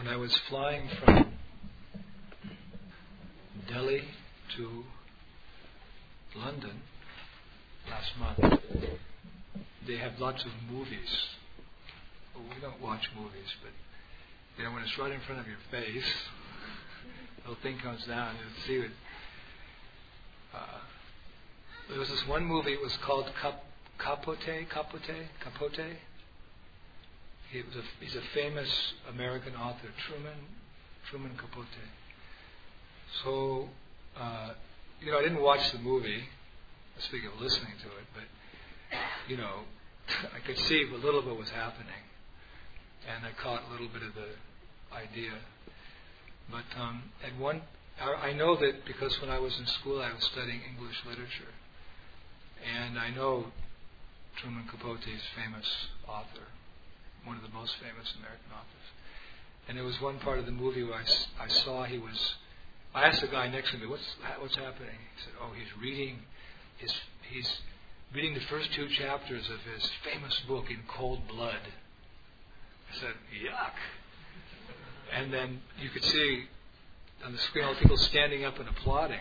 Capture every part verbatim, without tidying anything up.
when I was flying from Delhi to London last month, they have lots of movies. Well, we don't watch movies, but you know, when it's right in front of your face, the whole thing comes down. You see it. Uh, there was this one movie. It was called Cap- Capote, Capote, Capote. He was a, he's a famous American author, Truman, Truman Capote. So, uh, you know, I didn't watch the movie. I was thinking of listening to it, but you know, I could see a little bit was happening, and I caught a little bit of the idea. But um, at one, I, I know that because when I was in school, I was studying English literature, and I know Truman Capote's famous author, one of the most famous American authors. And there was one part of the movie where I, I saw he was. I asked the guy next to me, "What's what's happening?" He said, "Oh, he's reading his he's reading the first two chapters of his famous book in cold blood." I said, "Yuck!" And then you could see on the screen all the people standing up and applauding.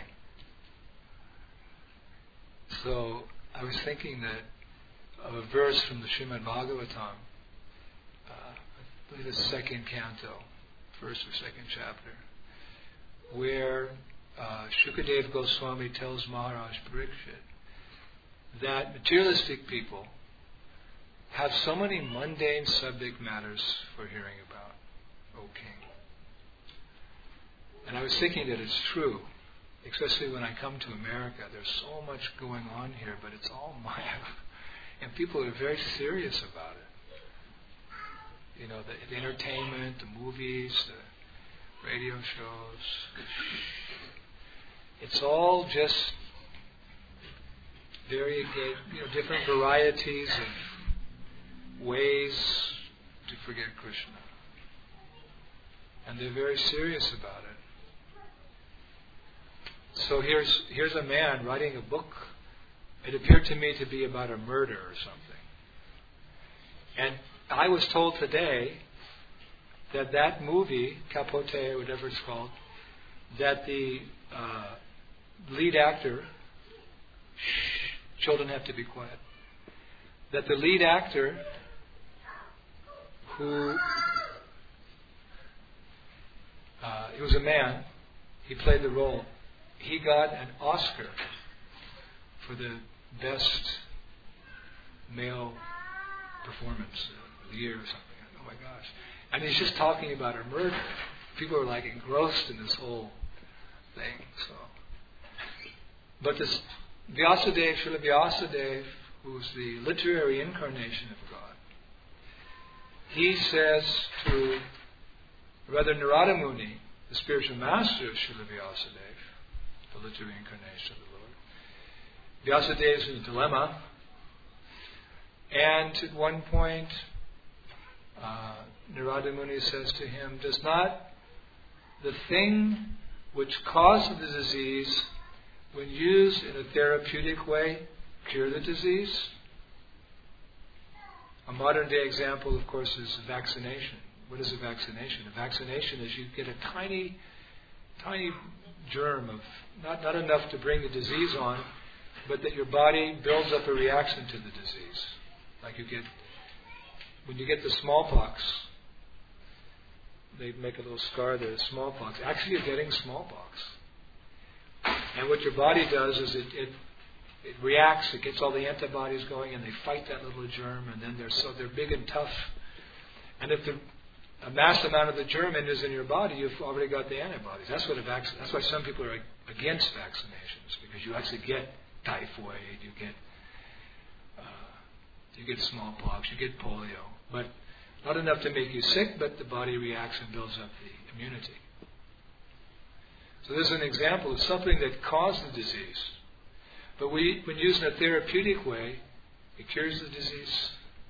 So I was thinking that of a verse from the Srimad Bhagavatam. Uh, I believe it's second canto, first or second chapter, where uh, Shukadev Goswami tells Maharaj Parikshit that materialistic people have so many mundane subject matters for hearing about, O King. And I was thinking that it's true, especially when I come to America. There's so much going on here, but it's all Maya. And people are very serious about it. You know, the, the entertainment, the movies, the radio shows. It's all just very, you know, different varieties of ways to forget Krishna. And they're very serious about it. So here's here's a man writing a book. It appeared to me to be about a murder or something. And I was told today that that movie, Capote or whatever it's called, that the uh, lead actor, shh, children have to be quiet, that the lead actor who, uh, it was a man, he played the role, he got an Oscar for the best male performance of the year or something. Oh my gosh. And he's just talking about a murder. People are like engrossed in this whole thing. So, But this Vyasadeva, Srila Vyasadeva, who's the literary incarnation of God, he says to rather Narada Muni, the spiritual master of Srila Vyasadeva, the literary incarnation of the Lord, Vyasadeva is in a dilemma, and at one point uh, Narada Muni says to him, does not the thing which caused the disease, when used in a therapeutic way, cure the disease? A modern day example, of course, is vaccination. What is a vaccination? A vaccination is you get a tiny, tiny germ of, not, not enough to bring the disease on, but that your body builds up a reaction to the disease. Like you get, when you get the smallpox, they make a little scar there, smallpox. Actually, you're getting smallpox. And what your body does is it, it it reacts, it gets all the antibodies going, and they fight that little germ, and then they're so they're big and tough. And if the a mass amount of the germ is in your body, you've already got the antibodies. That's what a vac- That's why some people are against vaccinations, because you actually get typhoid, you get uh, you get smallpox, you get polio, but not enough to make you sick, but the body reacts and builds up the immunity. So this is an example of something that caused the disease. But we, when used in a therapeutic way, it cures the disease.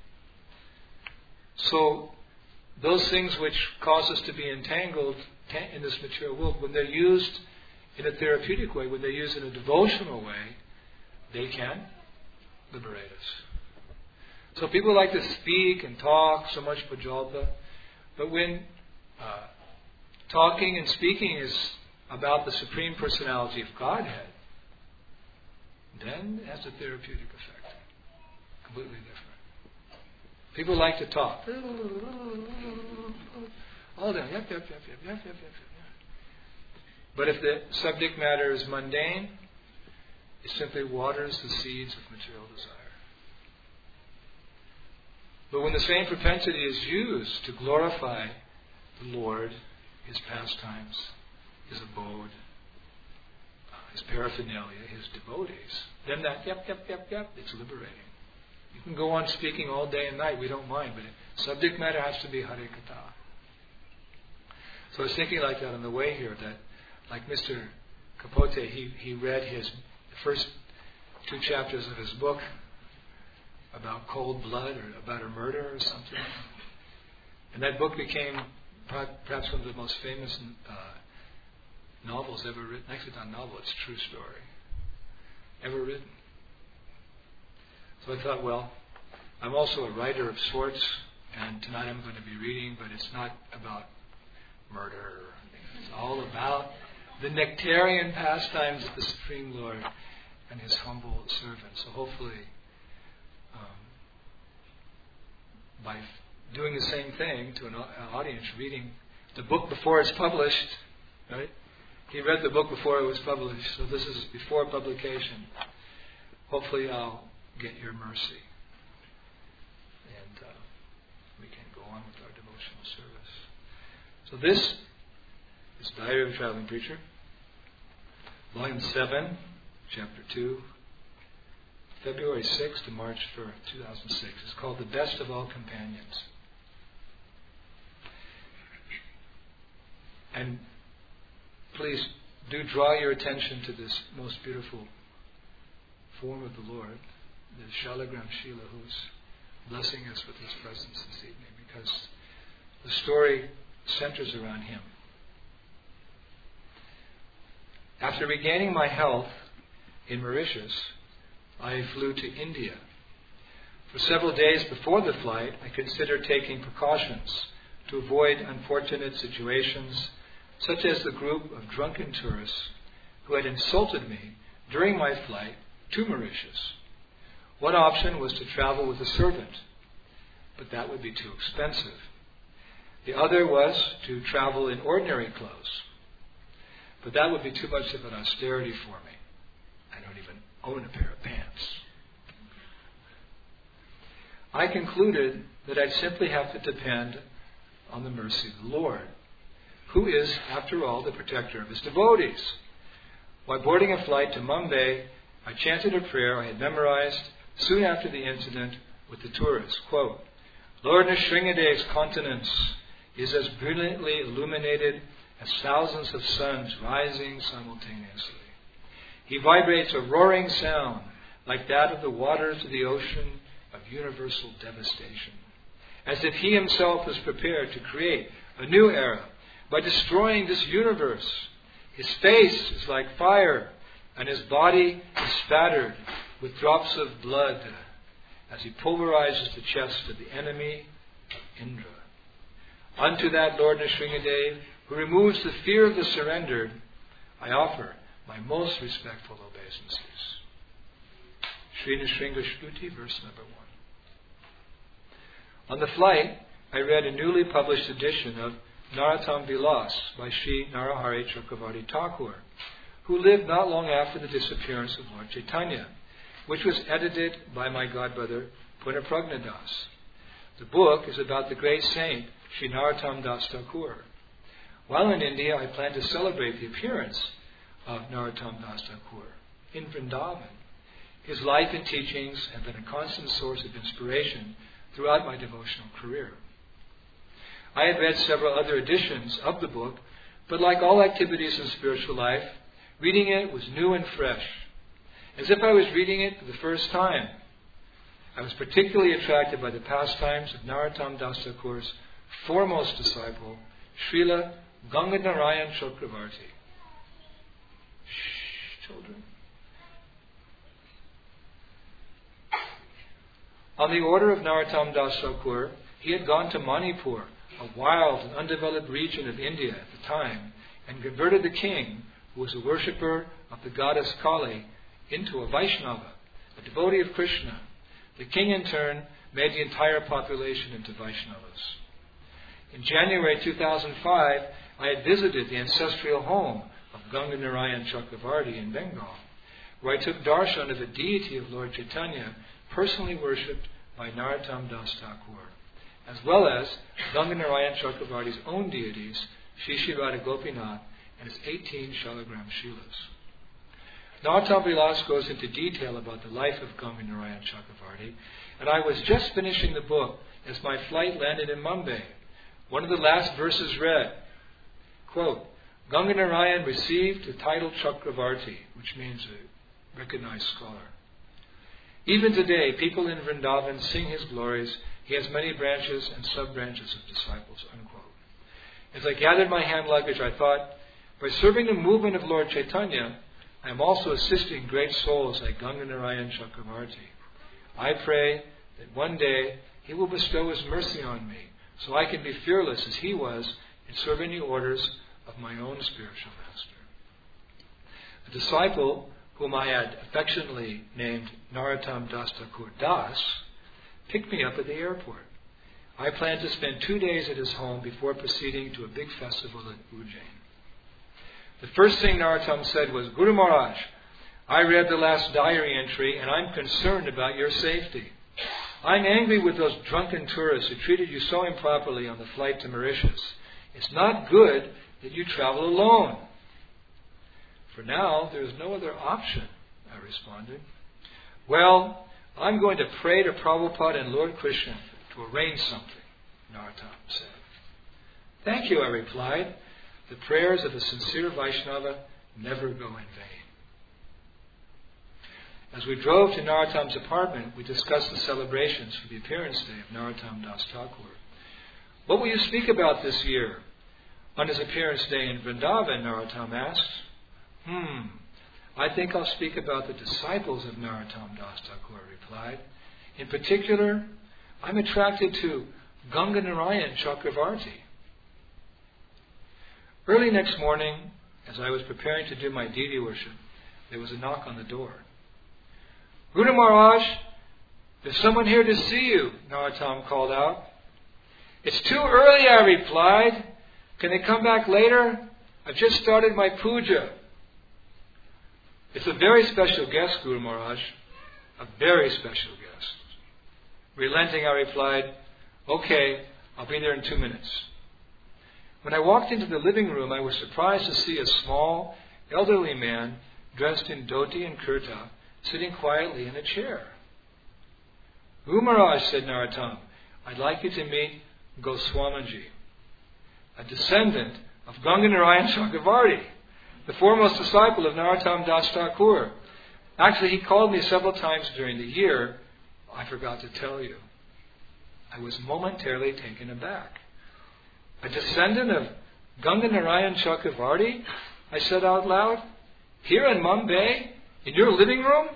So those things which cause us to be entangled in this material world, when they're used in a therapeutic way, when they're used in a devotional way, they can liberate us. So people like to speak and talk so much Pajalpa, but when uh, talking and speaking is about the Supreme Personality of Godhead, then it has a therapeutic effect. Completely different. People like to talk. All day. Yep, yep, yep, yep, yep, yep, yep, yep. But if the subject matter is mundane, it simply waters the seeds of material desire. But when the same propensity is used to glorify the Lord, His pastimes, His abode, His paraphernalia, His devotees, then that yep, yep, yep, yep, it's liberating. You can go on speaking all day and night, we don't mind, but subject matter has to be Hare Katha. So I was thinking like that on the way here, that like Mister Capote, he, he read his the first two chapters of his book about cold blood or about a murder or something. And that book became perhaps one of the most famous uh, novels ever written. Actually, not a novel, it's a true story. Ever written. So I thought, well, I'm also a writer of sorts, and tonight I'm going to be reading, but it's not about murder. It's all about the nectarian pastimes of the Supreme Lord and His humble servant. So hopefully, um, by doing the same thing to an audience, reading the book before it's published, right? He read the book before it was published, so this is before publication. Hopefully I'll get your mercy. And uh, we can go on with our devotional service. So this is Diary of a Traveling Preacher, Volume seven, Chapter two, February sixth to March first, two thousand six. It's called The Best of All Companions. And please do draw your attention to this most beautiful form of the Lord, the Shalagram Shila, who's blessing us with His presence this evening, because the story centers around him. After regaining my health in Mauritius, I flew to India. For several days before the flight, I considered taking precautions to avoid unfortunate situations, such as the group of drunken tourists who had insulted me during my flight to Mauritius. One option was to travel with a servant, but that would be too expensive. The other was to travel in ordinary clothes, but that would be too much of an austerity for me. I don't even own a pair of pants. I concluded that I'd simply have to depend on the mercy of the Lord, who is, after all, the protector of His devotees. While boarding a flight to Mumbai, I chanted a prayer I had memorized soon after the incident with the tourists. Quote, Lord Nrsingadev's countenance is as brilliantly illuminated as thousands of suns rising simultaneously. He vibrates a roaring sound like that of the waters of the ocean of universal devastation, as if He Himself was prepared to create a new era by destroying this universe. His face is like fire, and His body is spattered with drops of blood as He pulverizes the chest of the enemy of Indra. Unto that Lord Nrsingadev, who removes the fear of the surrendered, I offer my most respectful obeisances. Sri Nrsinga Shruti, verse number one. On the flight, I read a newly published edition of Narottam Vilas by Sri Narahari Chakravarti Thakur, who lived not long after the disappearance of Lord Chaitanya, which was edited by my godbrother Punapragna Das. The book is about the great saint Sri Narottam Das Thakur. While in India, I plan to celebrate the appearance of Narottam Das Thakur in Vrindavan. His life and teachings have been a constant source of inspiration throughout my devotional career. I had read several other editions of the book, but like all activities in spiritual life, reading it was new and fresh, as if I was reading it for the first time. I was particularly attracted by the pastimes of Narottam Das Thakur's foremost disciple, Srila Gangadharayan Chakravarti. Shh, children. On the order of Narottam Das Thakur, he had gone to Manipur a wild and undeveloped region of India at the time, and converted the king, who was a worshipper of the goddess Kali, into a Vaishnava, a devotee of Krishna. The king, in turn, made the entire population into Vaishnavas. In January two thousand five, I had visited the ancestral home of Ganga Narayan Chakravarti in Bengal, where I took darshan of a deity of Lord Chaitanya, personally worshipped by Narottam Das Thakur, as well as Ganga Narayan Chakravarti's own deities, Shri Shri Radha Gopinath and his eighteen Shalagram Shilas. Narottam Vilas goes into detail about the life of Ganga Narayan Chakravarti, and I was just finishing the book as my flight landed in Mumbai. One of the last verses read, quote, Ganga Narayan received the title Chakravarti, which means a recognized scholar. Even today, people in Vrindavan sing his glories. He has many branches and sub-branches of disciples, unquote. As I gathered my hand luggage, I thought, by serving the movement of Lord Chaitanya, I am also assisting great souls like Ganga Narayan Chakravarti. I pray that one day he will bestow his mercy on me, so I can be fearless as he was in serving the orders of my own spiritual master. A disciple whom I had affectionately named Narottam Das Thakur Das picked me up at the airport. I planned to spend two days at his home before proceeding to a big festival at Ujjain. The first thing Narottam said was, Guru Maharaj, I read the last diary entry and I'm concerned about your safety. I'm angry with those drunken tourists who treated you so improperly on the flight to Mauritius. It's not good that you travel alone. For now, there is no other option, I responded. Well, I'm going to pray to Prabhupada and Lord Krishna to arrange something, Narottam said. Thank you, I replied. The prayers of a sincere Vaishnava never go in vain. As we drove to Narottam's apartment, we discussed the celebrations for the appearance day of Narottam Das Thakur. What will you speak about this year? On his appearance day in Vrindavan, Narottam asked. Hmm, I think I'll speak about the disciples of Narottam Das Thakur, I replied. In particular, I'm attracted to Ganga Narayan Chakravarti. Early next morning, as I was preparing to do my deity worship, there was a knock on the door. Guru Maharaj, there's someone here to see you, Narottam called out. It's too early, I replied. Can they come back later? I've just started my puja. It's a very special guest, Guru Maharaj. A very special guest. Relenting, I replied, okay, I'll be there in two minutes. When I walked into the living room, I was surprised to see a small, elderly man dressed in dhoti and kurta sitting quietly in a chair. Guru Maharaj, said Narottam, I'd like you to meet Goswamiji, a descendant of Ganga Narayan Chakravarti, the foremost disciple of Narottam Das Thakur. Actually, he called me several times during the year. I forgot to tell you. I was momentarily taken aback. A descendant of Ganga Narayan Chakravarti? I said out loud. Here in Mumbai? In your living room?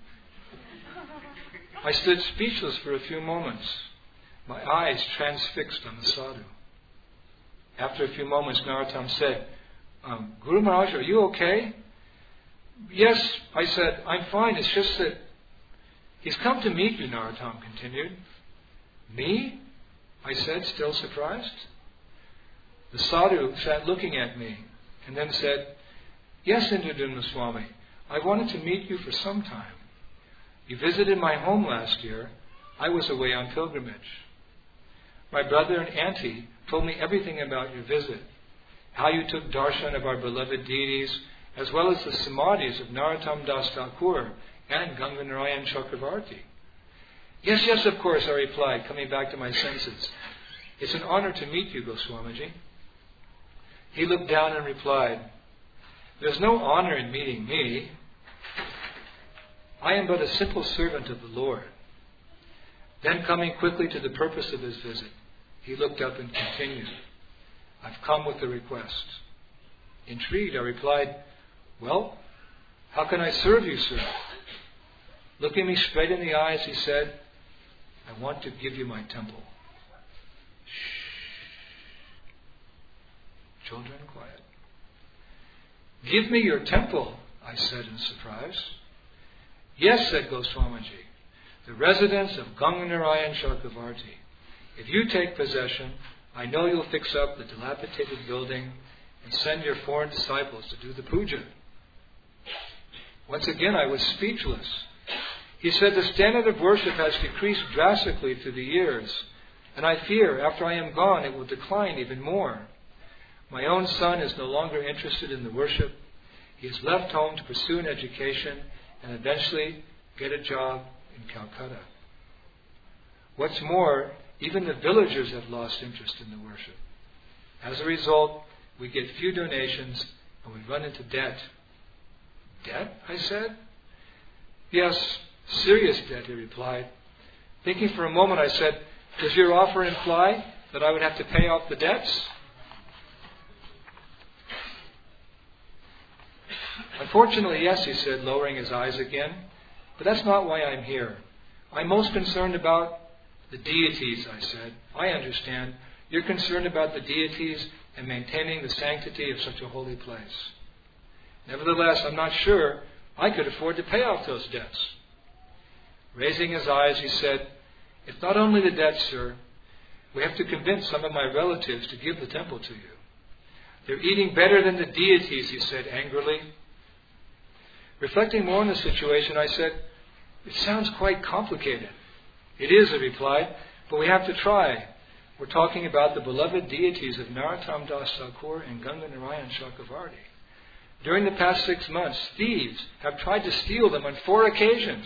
I stood speechless for a few moments, my eyes transfixed on the sadhu. After a few moments, Narottam said, um, Guru Maharaj, are you okay? Yes, I said, I'm fine. It's just that he's come to meet you, Narottam continued. Me? I said, still surprised. The sadhu sat looking at me and then said, Yes, Indradumna Swami, I wanted to meet you for some time. You visited my home last year. I was away on pilgrimage. My brother and auntie told me everything about your visit, how you took darshan of our beloved deities, as well as the samadhis of Narottam Das Thakur and Ganga Narayan Chakravarti. Yes, yes, of course, I replied, coming back to my senses. It's an honor to meet you, Goswamiji. He looked down and replied, There's no honor in meeting me. I am but a simple servant of the Lord. Then, coming quickly to the purpose of his visit, he looked up and continued, I've come with a request. Intrigued, I replied, Well, how can I serve you, sir? Looking me straight in the eyes, he said, I want to give you my temple. Shh. Children quiet. Give me your temple, I said in surprise. Yes, said Goswamiji, the residence of Ganganarayan Chakravarti. If you take possession, I know you'll fix up the dilapidated building and send your foreign disciples to do the puja. Once again, I was speechless. He said, the standard of worship has decreased drastically through the years, and I fear after I am gone it will decline even more. My own son is no longer interested in the worship. He has left home to pursue an education and eventually get a job in Calcutta. What's more, even the villagers have lost interest in the worship. As a result, we get few donations and we run into debt. Debt? I said. Yes, serious debt, he replied. Thinking for a moment, I said, does your offer imply that I would have to pay off the debts? Unfortunately, yes, he said, lowering his eyes again. But that's not why I'm here. I'm most concerned about the deities, I said. I understand. You're concerned about the deities and maintaining the sanctity of such a holy place. Nevertheless, I'm not sure I could afford to pay off those debts. Raising his eyes, he said, it's not only the debts, sir. We have to convince some of my relatives to give the temple to you. They're eating better than the deities, he said angrily. Reflecting more on the situation, I said, it sounds quite complicated. It is, he replied, but we have to try. We're talking about the beloved deities of Narottam Das Thakur and Ganganarayan Chakravarti. During the past six months, thieves have tried to steal them on four occasions.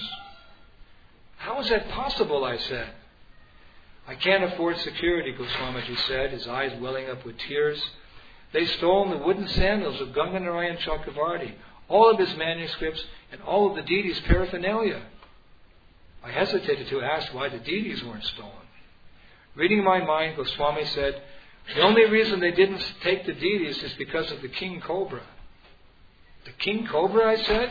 How is that possible, I said. I can't afford security, Goswamiji said, his eyes welling up with tears. They stole the wooden sandals of Ganganarayan Chakravarti, all of his manuscripts, and all of the deities' paraphernalia. I hesitated to ask why the deities weren't stolen. Reading my mind, Goswami said, the only reason they didn't take the deities is because of the king cobra. The king cobra, I said?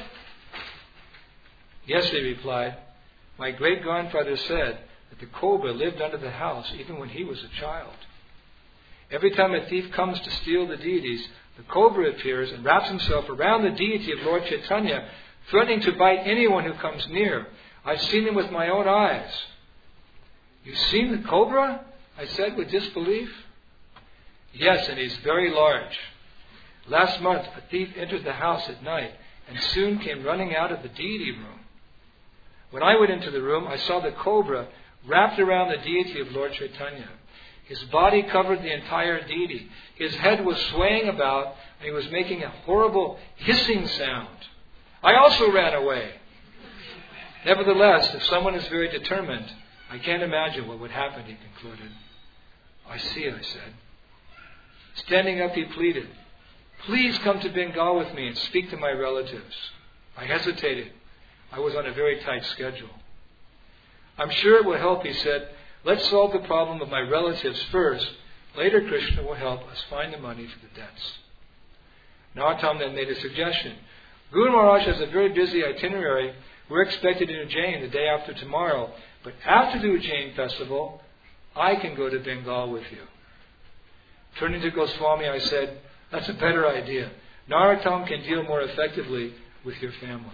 Yes, he replied. My great-grandfather said that the cobra lived under the house even when he was a child. Every time a thief comes to steal the deities, the cobra appears and wraps himself around the deity of Lord Chaitanya, threatening to bite anyone who comes near. I've seen him with my own eyes. You've seen the cobra? I said with disbelief. Yes, and he's very large. Last month, a thief entered the house at night and soon came running out of the deity room. When I went into the room, I saw the cobra wrapped around the deity of Lord Chaitanya. His body covered the entire deity. His head was swaying about and he was making a horrible hissing sound. I also ran away. Nevertheless, if someone is very determined, I can't imagine what would happen, he concluded. I see, I said. Standing up, he pleaded, please come to Bengal with me and speak to my relatives. I hesitated. I was on a very tight schedule. I'm sure it will help, he said. Let's solve the problem of my relatives first. Later, Krishna will help us find the money for the debts. Narottam then made a suggestion. Guru Maharaj has a very busy itinerary. We're expected in Ujjain the day after tomorrow. But after the Ujjain festival, I can go to Bengal with you. Turning to Goswami, I said, that's a better idea. Narottam can deal more effectively with your family.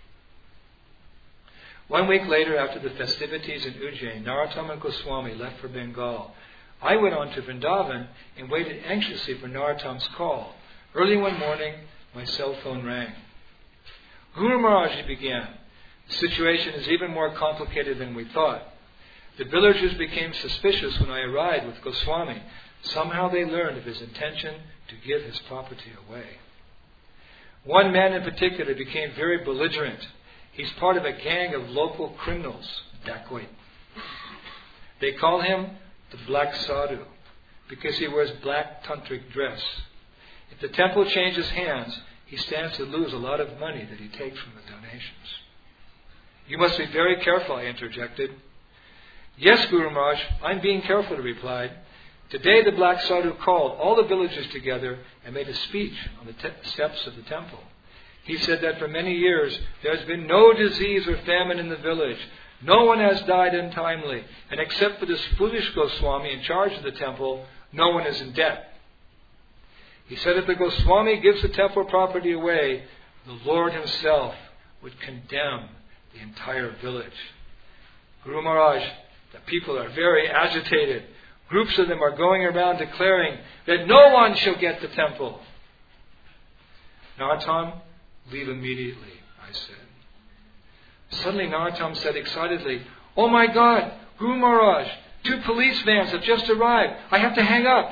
One week later, after the festivities in Ujjain, Narottam and Goswami left for Bengal. I went on to Vrindavan and waited anxiously for Narottam's call. Early one morning, my cell phone rang. Guru Maharaj, he began. The situation is even more complicated than we thought. The villagers became suspicious when I arrived with Goswami. Somehow they learned of his intention to give his property away. One man in particular became very belligerent. He's part of a gang of local criminals, dacoit. They call him the Black Sadhu because he wears black tantric dress. If the temple changes hands, he stands to lose a lot of money that he takes from the donations. You must be very careful, I interjected. Yes, Guru Maharaj, I'm being careful, he replied. Today the Black Sadhu called all the villagers together and made a speech on the te- steps of the temple. He said that for many years there has been no disease or famine in the village. No one has died untimely. And except for this foolish Goswami in charge of the temple, no one is in debt. He said if the Goswami gives the temple property away, the Lord himself would condemn the entire village. Guru Maharaj, the people are very agitated. Groups of them are going around declaring that no one shall get the temple. Narottam, leave immediately, I said. Suddenly Narottam said excitedly, oh my God, Guru Maharaj, two police vans have just arrived. I have to hang up.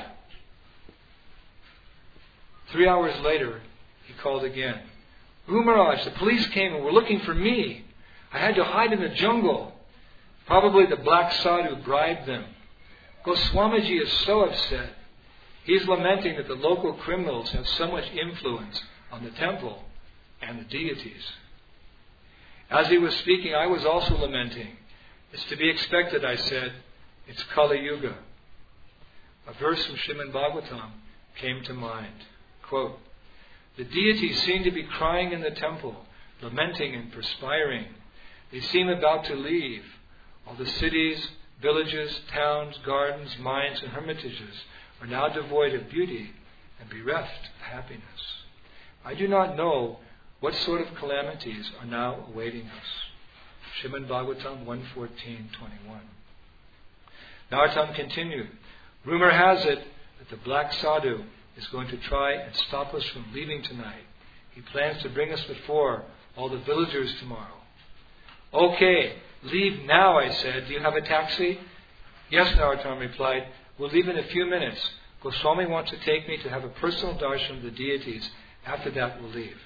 Three hours later, he called again. Guru Maharaj, the police came and were looking for me. I had to hide in the jungle. Probably the black sadhu bribed them. Goswamiji is so upset. He's lamenting that the local criminals have so much influence on the temple and the deities. As he was speaking, I was also lamenting. It's to be expected, I said. It's Kali Yuga. A verse from Srimad Bhagavatam came to mind. Quote, the deities seem to be crying in the temple, lamenting and perspiring. They seem about to leave. All the cities, villages, towns, gardens, mines, and hermitages are now devoid of beauty and bereft of happiness. I do not know what sort of calamities are now awaiting us. Srimad Bhagavatam one fourteen twenty-one. Narottam continued, rumor has it that the black sadhu is going to try and stop us from leaving tonight. He plans to bring us before all the villagers tomorrow. Okay, leave now, I said. Do you have a taxi? Yes, Narottam replied. We'll leave in a few minutes. Goswami wants to take me to have a personal darshan of the deities. After that, we'll leave.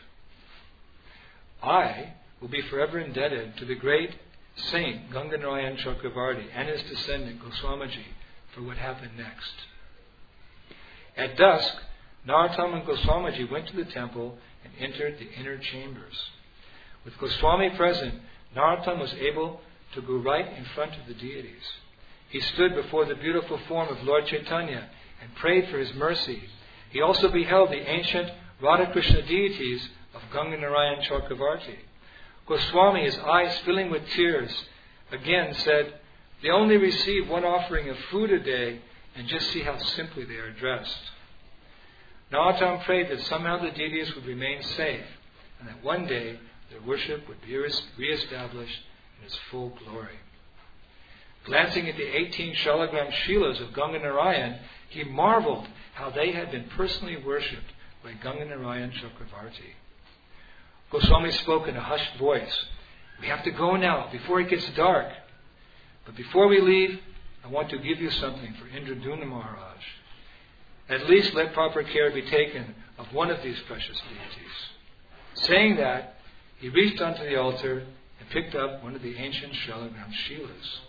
I will be forever indebted to the great saint Ganganarayan Chakravarti and his descendant Goswamiji for what happened next. At dusk, Narottam and Goswamiji went to the temple and entered the inner chambers. With Goswami present, Narottam was able to go right in front of the deities. He stood before the beautiful form of Lord Chaitanya and prayed for his mercy. He also beheld the ancient Radha Krishna deities of Ganganarayan Chakravarti. Goswami, his eyes filling with tears, again said, they only receive one offering of food a day, and just see how simply they are dressed. Narottam prayed that somehow the deities would remain safe, and that one day their worship would be re-established in its full glory. Glancing at the eighteen Shalagram Shilas of Ganganarayan, he marveled how they had been personally worshipped by Ganganarayan Chakravarti. Goswami spoke in a hushed voice. We have to go now before it gets dark. But before we leave, I want to give you something for Indraduna Maharaj. At least let proper care be taken of one of these precious deities. Saying that, he reached onto the altar and picked up one of the ancient Shalagram Shilas.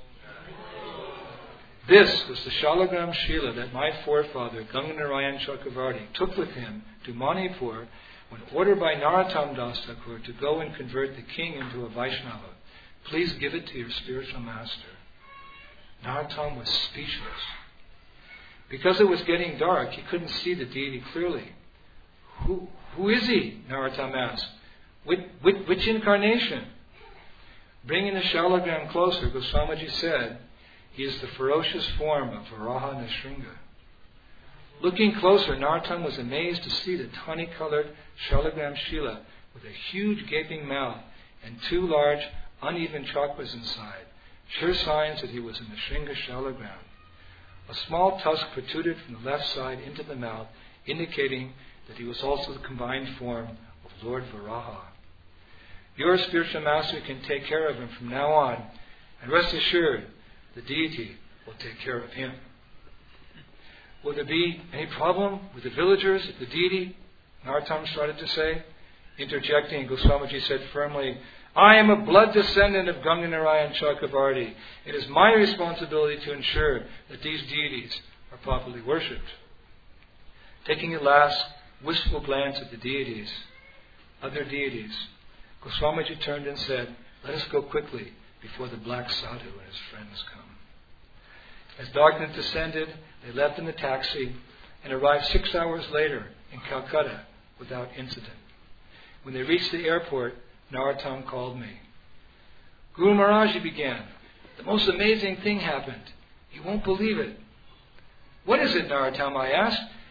This was the Shalagram Shila that my forefather, Ganganarayan Chakravarti, took with him to Manipur when ordered by Narottam Das Thakur to go and convert the king into a Vaishnava. Please give it to your spiritual master. Narottam was speechless. Because it was getting dark, he couldn't see the deity clearly. Who, who is he? Narottam asked. Which, which, which incarnation? Bringing the Shalagram closer, Goswamiji said, he is the ferocious form of Varaha Nrsimha. Looking closer, Narottam was amazed to see the tawny-colored Shalagram Shila with a huge gaping mouth and two large, uneven chakras inside, sure signs that he was in the Nrsimha Shalagram. A small tusk protruded from the left side into the mouth, indicating that he was also the combined form of Lord Varaha. Your spiritual master can take care of him from now on, and rest assured, the deity will take care of him. Will there be any problem with the villagers, the deity? Narottam started to say. Interjecting, Goswamiji said firmly, I am a blood descendant of Ganganarayan Chakravarti. It is my responsibility to ensure that these deities are properly worshipped. Taking a last wistful glance at the deities, other deities, Goswamiji turned and said, let us go quickly before the black sadhu and his friends come. As darkness descended, they left in the taxi and arrived six hours later in Calcutta without incident. When they reached the airport, Narottam called me. Guru Maharaj, he began, the most amazing thing happened. You won't believe it. What is it, Narottam? I asked.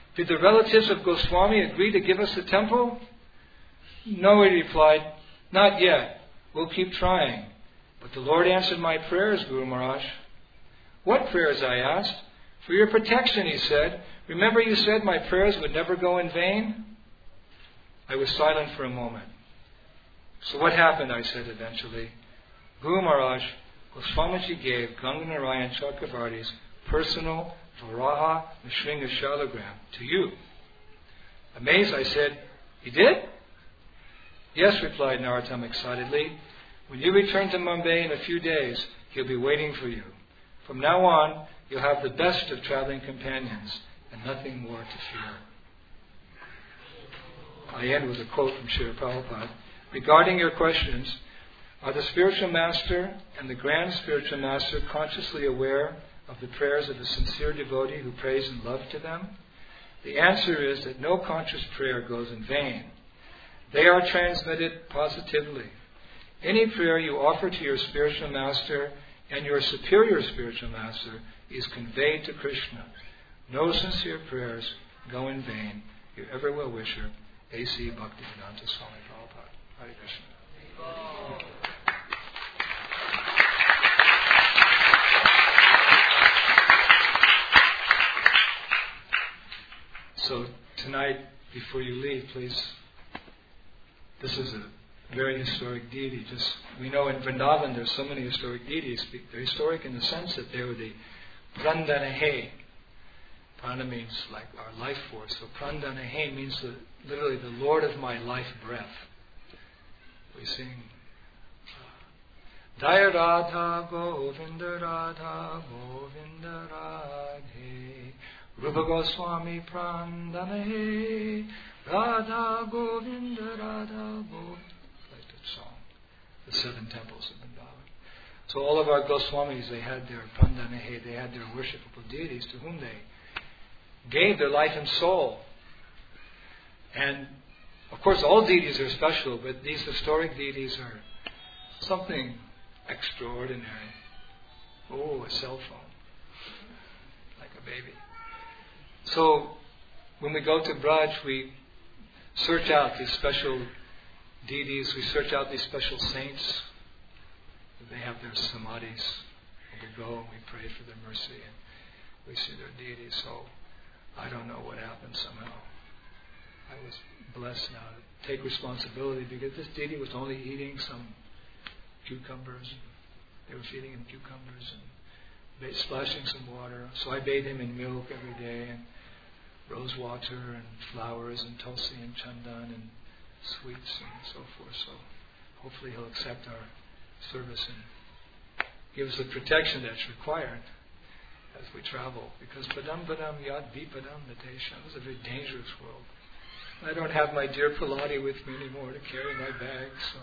Did the relatives of Goswami agree to give us the temple? No, he replied, not yet. We'll keep trying. But the Lord answered my prayers, Guru Maharaj. What prayers, I asked. For your protection, he said. Remember you said my prayers would never go in vain? I was silent for a moment. So what happened, I said eventually. Guru Maharaj, Goswamiji gave Ganganarayan Chakravarti's personal Varaha Nrsimha Shalagram to you. Amazed, I said, he did? Yes, replied Narottam excitedly. When you return to Mumbai in a few days, he'll be waiting for you. From now on, you'll have the best of traveling companions and nothing more to fear. I end with a quote from Srila Prabhupada. Regarding your questions, are the spiritual master and the grand spiritual master consciously aware of the prayers of a sincere devotee who prays in love to them? The answer is that no conscious prayer goes in vain. They are transmitted positively. Any prayer you offer to your spiritual master and your superior spiritual master is conveyed to Krishna. No sincere prayers go in vain. Your ever well-wisher, A C Bhaktivedanta Swami Prabhupada. Hare Krishna. So tonight, before you leave, please, this is a very historic deity. Just we know in Vrindavan there's so many historic deities. They're historic in the sense that they were the Prandanahe. Prana means like our life force. So Prandanahe means the, literally the Lord of my life breath. We sing Jaya Radha Govinda Radha Govinda Radhe Rupa Goswami Prandanahe Radha Govinda Radha Govinda. Like that song. The seven temples of Vrindavan. So all of our Goswamis, they had their Prandanahe, they had their worshipable deities to whom they gave their life and soul. And of course all deities are special, but these historic deities are something extraordinary. Oh, a cell phone. Like a baby. So when we go to Braj, we search out these special deities, we search out these special saints. They have their samadhis. And we go and we pray for their mercy and we see their deities. So I don't know what happened somehow. I was blessed now to take responsibility because this deity was only eating some cucumbers. They were feeding him cucumbers and splashing some water. So I bathed him in milk every day and rose water and flowers and tulsi and chandan and sweets and so forth. So hopefully he'll accept our service and give us the protection that's required as we travel. Because padam padam yad vipadam natesham is a very dangerous world. I don't have my dear Praladi with me anymore to carry my bag. So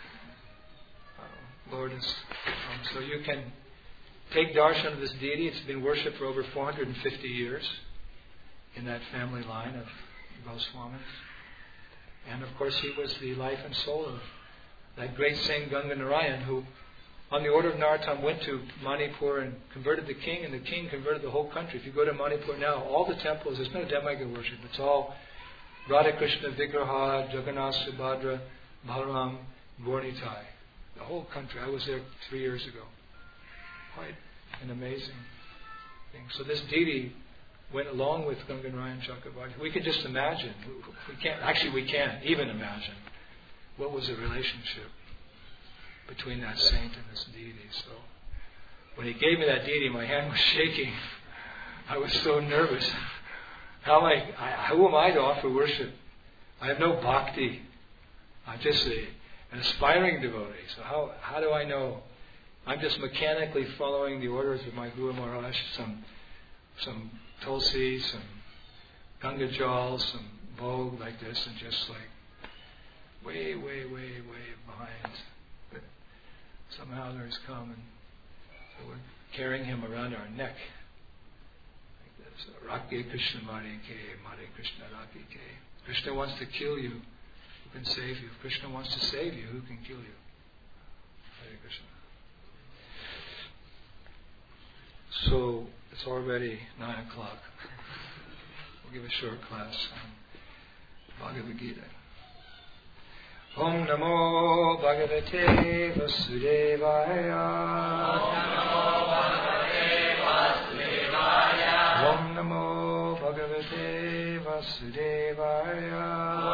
uh, Lord is um, so you can take darshan of this deity. It's been worshipped for over four hundred fifty years in that family line of Goswamis. And of course he was the life and soul of that great saint Ganganarayan, who on the order of Narottam went to Manipur and converted the king, and the king converted the whole country. If you go to Manipur now, all the temples, there's no demigod worship. It's all Radha Krishna Vigraha, Jagannath, Subhadra, Balaram, Gaurnitai. The whole country. I was there three years ago. Quite an amazing thing. So this deity went along with Ganganarayan Chakravarti. We can just imagine. We can't. Actually, we can't even imagine what was the relationship between that saint and this deity. So when he gave me that deity, my hand was shaking. I was so nervous. How am I, I, who am I to offer worship? I have no bhakti. I'm just a, an aspiring devotee. So how, how do I know? I'm just mechanically following the orders of my Guru Maharaj, some some tulsi, some Ganga Jal, some bhog like this, and just like way, way, way, way behind. But somehow there's come, and so we're carrying him around our neck. Rakhe Krishna Mare Ke, Mare Krishna Rakhe Ke. Krishna wants to kill you, who can save you? If Krishna wants to save you, who can kill you? Hare Krishna. So it's already nine o'clock. give a short class on Bhagavad Gita. Om Namo Bhagavate Vasudevaya. Om Namo Bhagavate Vasudevaya.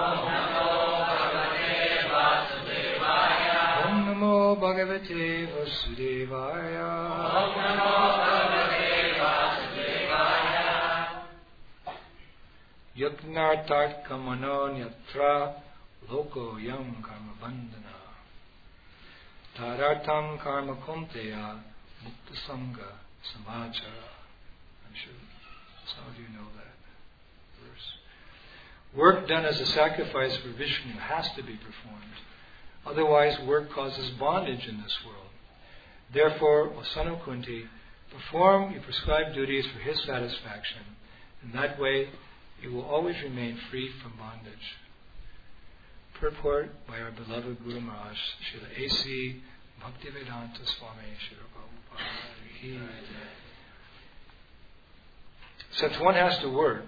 Om Namo Bhagavate Vasudevaya. Om Namo Bhagavate Vasudevaya. Yajnartarka manonyatra loko yam karma bandhana. Tarartam karma kunteya mukta sangha samachara. I'm sure some of you know that verse. Work done as a sacrifice for Vishnu has to be performed. Otherwise, work causes bondage in this world. Therefore, O son of Kunti, perform your prescribed duties for his satisfaction. In that way, you will always remain free from bondage. Purport by our beloved Guru Maharaj, Srila A C Bhaktivedanta Swami Srila Prabhupada. Since one has to work,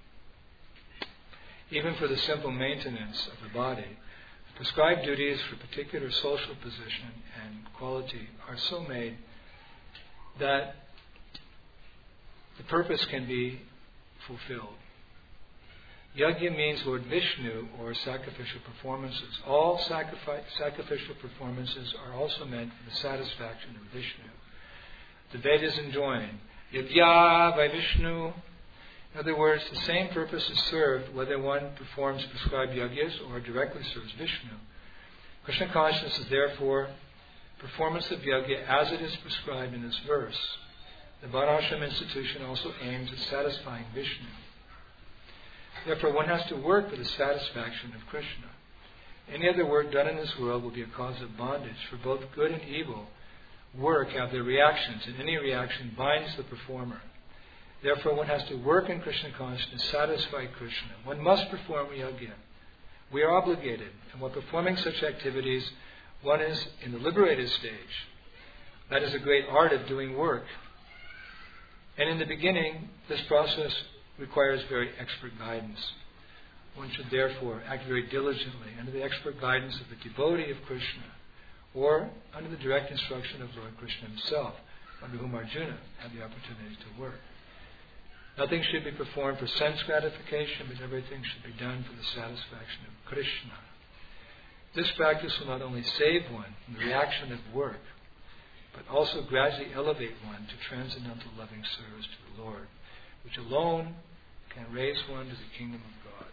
even for the simple maintenance of the body, prescribed duties for particular social position and quality are so made that the purpose can be fulfilled. Yajna means Lord Vishnu, or sacrificial performances. All sacrifice, sacrificial performances are also meant for the satisfaction of Vishnu. The Vedas enjoin Yajna by Vishnu. In other words, the same purpose is served whether one performs prescribed yajnas or directly serves Vishnu. Krishna consciousness is therefore performance of yajna as it is prescribed in this verse. The Varnashram institution also aims at satisfying Vishnu. Therefore, one has to work for the satisfaction of Krishna. Any other work done in this world will be a cause of bondage, for both good and evil work have their reactions, and any reaction binds the performer. Therefore, one has to work in Krishna consciousness to satisfy Krishna. One must perform yajna. We are obligated, and while performing such activities, one is in the liberated stage. That is a great art of doing work. And in the beginning, this process requires very expert guidance. One should therefore act very diligently under the expert guidance of the devotee of Krishna, or under the direct instruction of Lord Krishna himself, under whom Arjuna had the opportunity to work. Nothing should be performed for sense gratification, but everything should be done for the satisfaction of Krishna. This practice will not only save one from the reaction of work, but also gradually elevate one to transcendental loving service to the Lord, which alone can raise one to the kingdom of God.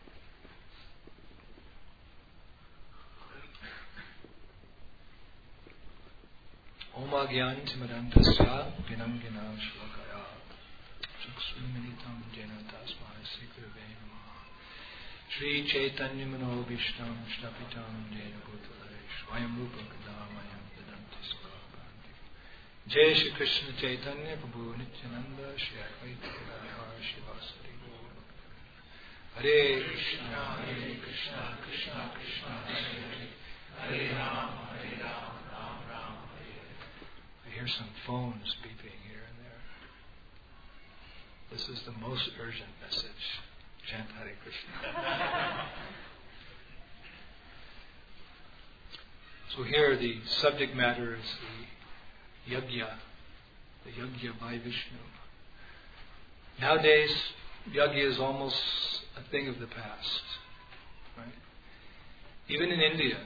Om Agyantimadandasya Vinamgina Shlokaya Chakshumilitam Jena Tasmai Sikrave Namaha Shri Chaitanya Mano Vishtam Shtapitam Jena Bhutale Swayam Rupa Kadamayam Vedanti Sukhabhanti. Jai Shri Krishna Chaitanya Prabhu Nityananda Shri Advaita Gadadhar Shivasari Gaur. Hare Krishna Hare Krishna Krishna Krishna Hare Hare Hare Rama Hare Rama Rama Rama Hare. I hear some phones beeping here and there. This is the most urgent message. Chant Hare Krishna. So here the subject matter is the yajna, the yajna by Vishnu. Nowadays, yajna is almost a thing of the past. Right? Even in India,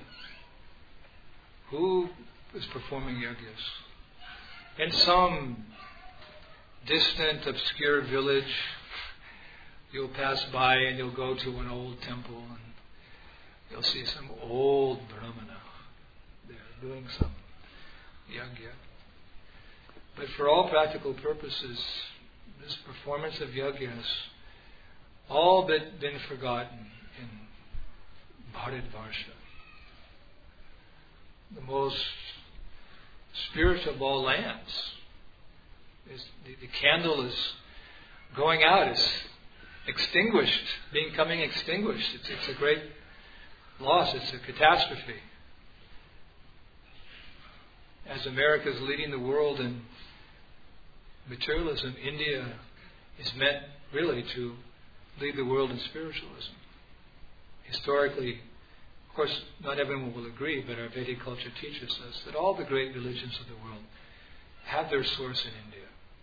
who is performing yajnas? In some distant, obscure village, you'll pass by and you'll go to an old temple and you'll see some old brahmana there doing some yajna. But for all practical purposes, this performance of yajna has all but been forgotten in Bharatvarsha, the most spiritual of all lands. Is the, the candle is going out, is extinguished, becoming extinguished. It's, it's a great loss. It's a catastrophe. As America is leading the world in materialism, India is meant really to lead the world in spiritualism. Historically, of course, not everyone will agree, but our Vedic culture teaches us that all the great religions of the world have their source in India.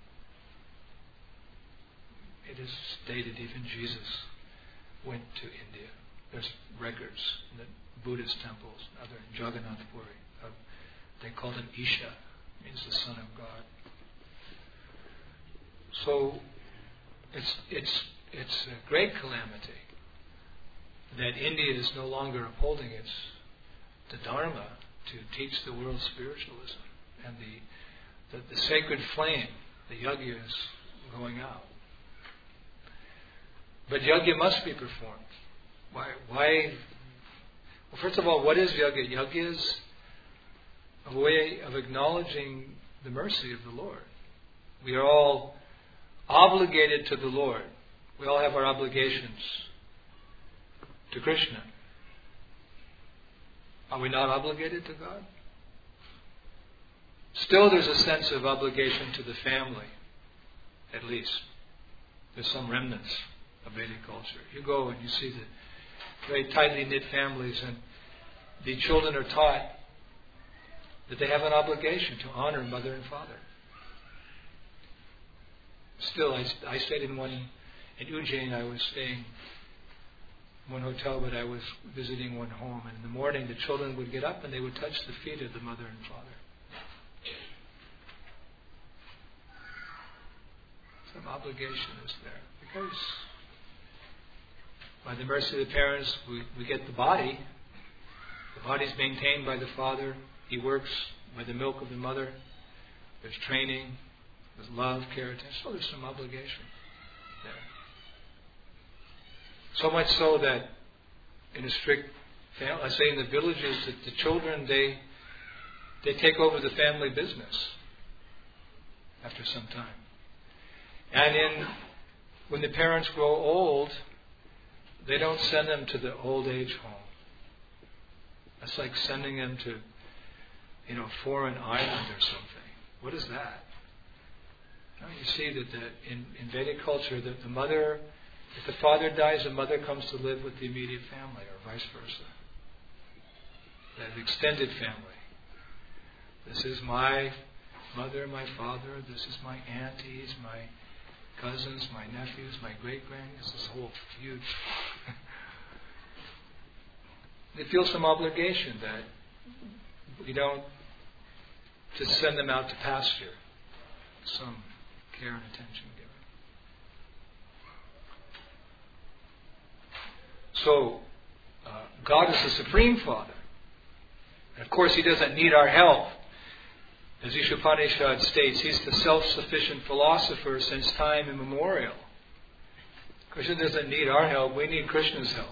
It is stated even Jesus went to India. There's records in the Buddhist temples, other in Jagannath Puri. Uh, they called him Isha, means the Son of God. So it's it's it's a great calamity that India is no longer upholding its the Dharma to teach the world spiritualism, and the the, the sacred flame, the yajna, is going out. But yajna must be performed. Why? Why? Well, first of all, what is yajna? Yajna is a way of acknowledging the mercy of the Lord. We are all obligated to the Lord. We all have our obligations to Krishna. Are we not obligated to God? Still, there's a sense of obligation to the family, at least. There's some remnants of Vedic culture. You go and you see the very tightly knit families, and the children are taught that they have an obligation to honor mother and father. Still, I, I stayed in one, in Ujjain, I was staying in one hotel, but I was visiting one home, and in the morning the children would get up and they would touch the feet of the mother and father. Some obligation is there, because by the mercy of the parents, we, we get the body. The body is maintained by the father. He works by the milk of the mother. There's training, there's love, care, attention. So there's some obligation there. So much so that in a strict family, I say in the villages, that the children, they they take over the family business after some time. And in when the parents grow old, they don't send them to the old age home. That's like sending them to, you know, a foreign island or something. What is that? Now you see that the, in, in Vedic culture, that the mother, if the father dies, the mother comes to live with the immediate family, or vice versa. That extended family. This is my mother, my father. This is my aunties, my cousins, my nephews, my great-grands. This is a whole huge... They feel some obligation that we don't just send them out to pasture. Some care and attention given. So, uh, God is the Supreme Father. And of course, He doesn't need our help. As Ishopanishad states, He's the self-sufficient philosopher since time immemorial. Krishna doesn't need our help. We need Krishna's help.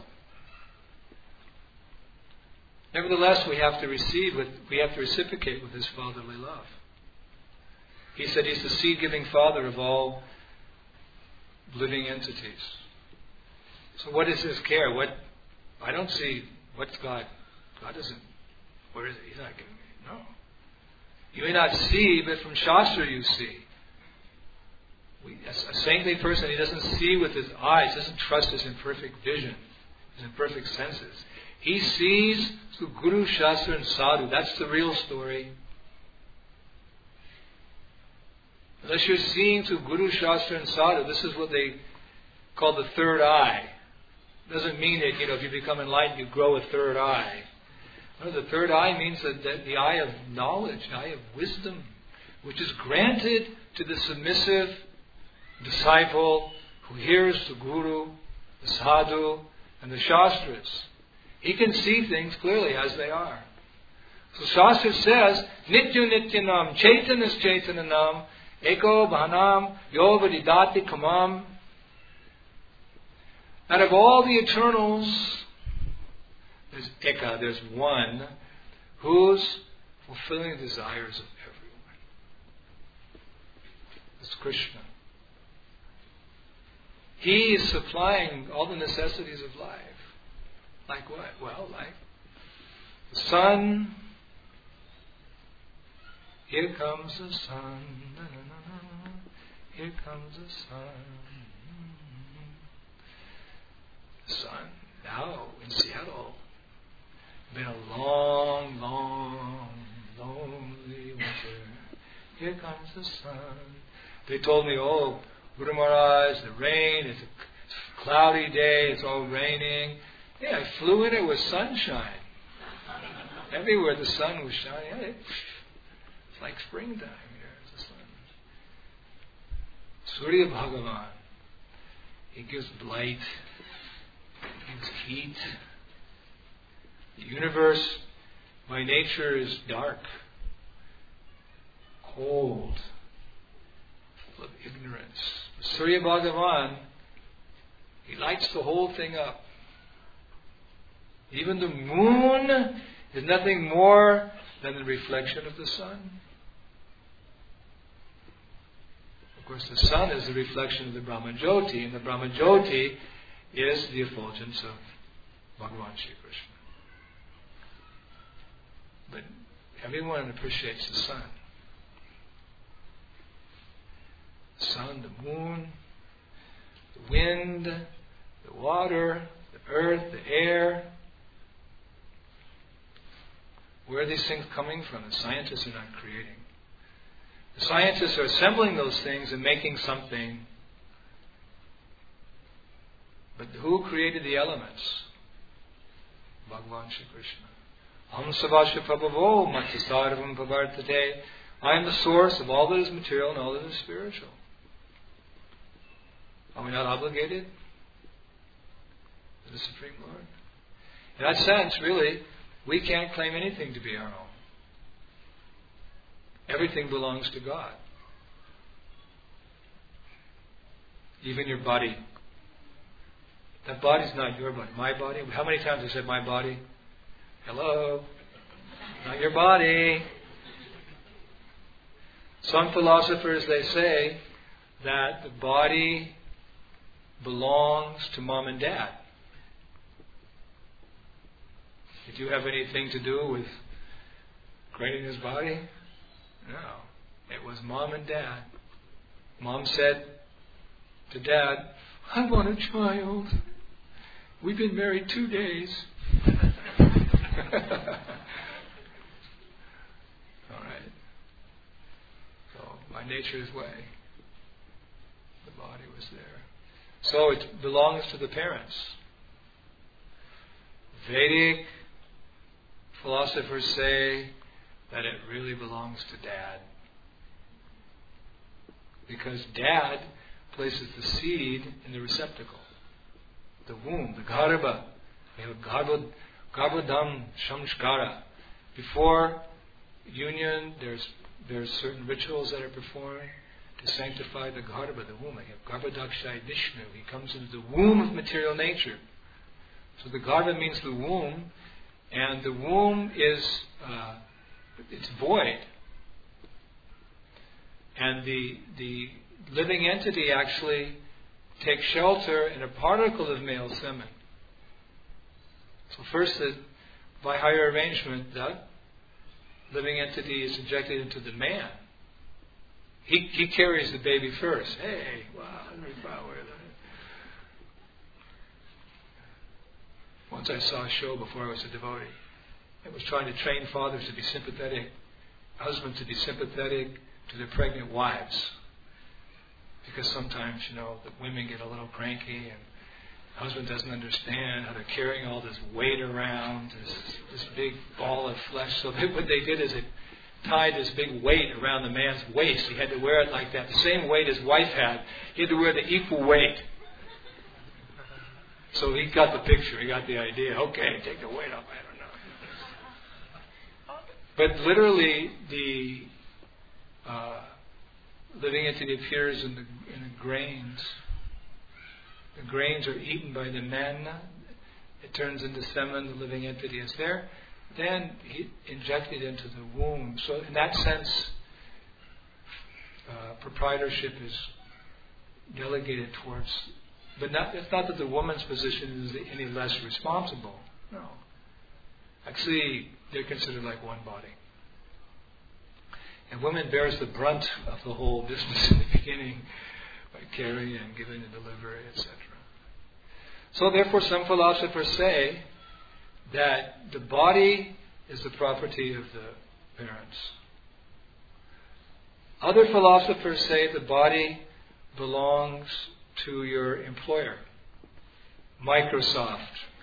Nevertheless, we have to receive with, we have to reciprocate with His fatherly love. He said He's the seed-giving Father of all living entities. So what is His care? What I don't see, what's God? God doesn't, where is it? He's not giving me, no. You may not see, but from Shastra you see. We, a saintly person, he doesn't see with his eyes, doesn't trust his imperfect vision, his imperfect senses. He sees through Guru, Shastra and Sadhu. That's the real story. Unless you're seeing through Guru, Shastra and Sadhu, this is what they call the third eye. It doesn't mean that, you know, if you become enlightened, you grow a third eye. No, the third eye means that, that the eye of knowledge, the eye of wisdom, which is granted to the submissive disciple who hears the Guru, the Sadhu, and the Shastras. He can see things clearly as they are. So Shastra says, Nityu Nityanam, Chaitanas Chaitananam, Eko Bhanam, Yovadidati Kamam. Out of all the eternals, there's Eka, there's one who's fulfilling the desires of everyone. It's Krishna. He is supplying all the necessities of life. Like what? Well, like the sun. Here comes the sun. Na, na, na, na. Here comes the sun. The sun, now in Seattle. Been a long, long, lonely winter. Here comes the sun. They told me, oh, Guru Maharaj, the rain, it's a cloudy day, it's all raining. Yeah, I flew in it with sunshine. Everywhere the sun was shining. It's like springtime here, the sun. Surya Bhagavan, he gives light, he gives heat. The universe by nature is dark, cold, full of ignorance. Surya Bhagavan, he lights the whole thing up. Even the moon is nothing more than the reflection of the sun. Of course, the sun is the reflection of the Brahmajyoti, and the Brahmajyoti is the effulgence of Bhagavan Shri Krishna. But everyone appreciates the sun. The sun, the moon, the wind, the water, the earth, the air. Where are these things coming from? The scientists are not creating. The scientists are assembling those things and making something. But who created the elements? Bhagavan Shri Krishna. Aham Savasya Prabhavo Matsasarvam Pavartate. I am the source of all that is material and all that is spiritual. Are we not obligated to the Supreme Lord? In that sense, really, we can't claim anything to be our own. Everything belongs to God. Even your body. That body's not your body. My body. How many times have I said my body? Hello? Not your body. Some philosophers, they say that the body belongs to mom and dad. Did you have anything to do with creating this body? No. It was mom and dad. Mom said to dad, I want a child. We've been married two days. All right. So, by nature's way, the body was there. So it belongs to the parents. Vedic philosophers say that it really belongs to dad. Because dad places the seed in the receptacle, the womb, the garbha. We have garbha, garbhadam samskara. Before union, there's there's certain rituals that are performed to sanctify the garbha, the womb. We have garbhadakshay Vishnu. He comes into the womb of material nature. So the garbha means the womb, and the womb is uh, it's void. And the the living entity actually takes shelter in a particle of male semen. So first, the, by higher arrangement, the living entity is injected into the man. He he carries the baby first. Hey, wow, very power. Once I saw a show before I was a devotee. It was trying to train fathers to be sympathetic, husbands to be sympathetic to their pregnant wives. Because sometimes, you know, the women get a little cranky and the husband doesn't understand how they're carrying all this weight around, this, this big ball of flesh. So they, what they did is they tied this big weight around the man's waist. He had to wear it like that, the same weight his wife had. He had to wear the equal weight. So he got the picture, he got the idea. Okay, take the weight off, I don't know. But literally, the uh, living entity appears in the, in the grains. The grains are eaten by the men. It turns into semen, the living entity is there. Then he injected into the womb. So in that sense, uh, proprietorship is delegated towards... But not, it's not that the woman's position is any less responsible. No. Actually, they're considered like one body. And women bears the brunt of the whole business in the beginning by carrying and giving and delivery, et cetera. So therefore some philosophers say that the body is the property of the parents. Other philosophers say the body belongs to your employer, Microsoft.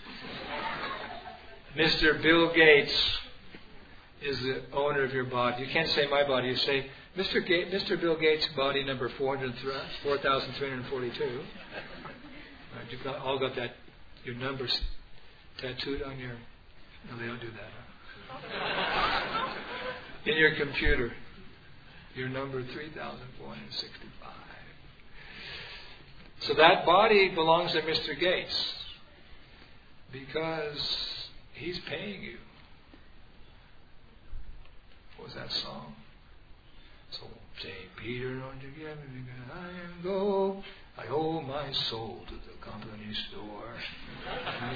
Mister Bill Gates is the owner of your body. You can't say my body. You say Mister Ga- Mister Bill Gates' body number four thousand three hundred forty-two. Right, you've got, all got that, your numbers tattooed on your... No, they don't do that. Huh? In your computer, your number three thousand four hundred sixty-five. So that body belongs to Mister Gates because he's paying you. What was that song? So, Saint Peter, don't you give me because I am go. I owe my soul to the company store. Right?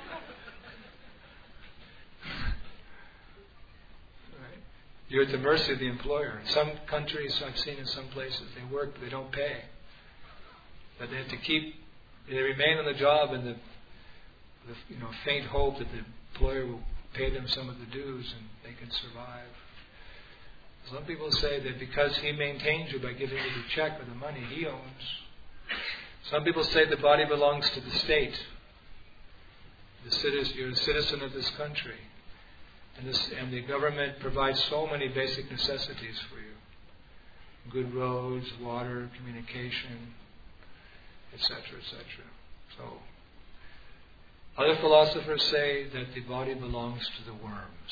You're at the mercy of the employer. In some countries, I've seen in some places, they work, but they don't pay. But they have to keep, they remain on the job in the, the you know, faint hope that the employer will pay them some of the dues and they can survive. Some people say that because he maintains you by giving you the check or the money he owns. Some people say the body belongs to the state. The citizen, you're a citizen of this country. And, this, and the government provides so many basic necessities for you. Good roads, water, communication, et cetera, et cetera. So, other philosophers say that the body belongs to the worms.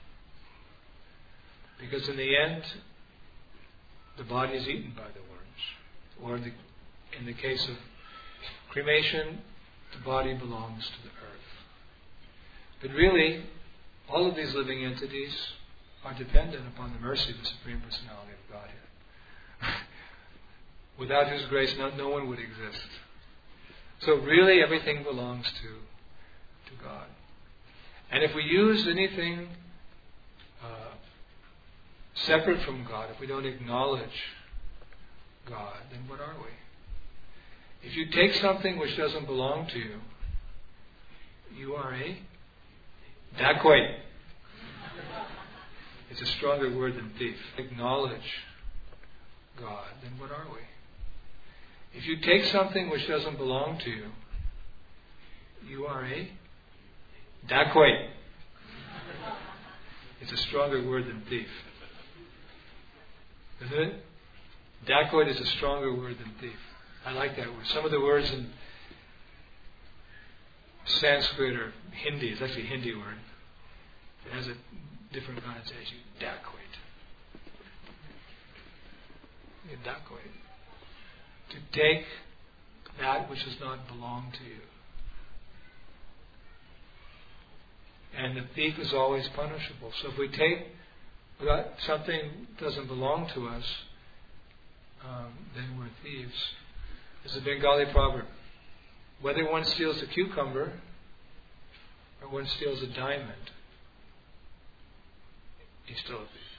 Because in the end, the body is eaten by the worms. Or the, in the case of cremation, the body belongs to the earth. But really, all of these living entities are dependent upon the mercy of the Supreme Personality of Godhead. Without whose grace, no, no one would exist. So really, everything belongs to, to God. And if we use anything uh, separate from God, if we don't acknowledge God, then what are we? If you take something which doesn't belong to you, you are a dacoit. It's a stronger word than thief. Acknowledge God, then what are we? If you take something which doesn't belong to you, you are a dacoit. It's a stronger word than thief. Isn't it? Dacoit is a stronger word than thief. I like that word. Some of the words in Sanskrit or Hindi, it's actually a Hindi word. It has a different connotation. Dacoit. A dacoit. To take that which does not belong to you. And the thief is always punishable. So if we take something that doesn't belong to us, um, then we're thieves. It's a Bengali proverb. Whether one steals a cucumber or one steals a diamond, he's still a thief.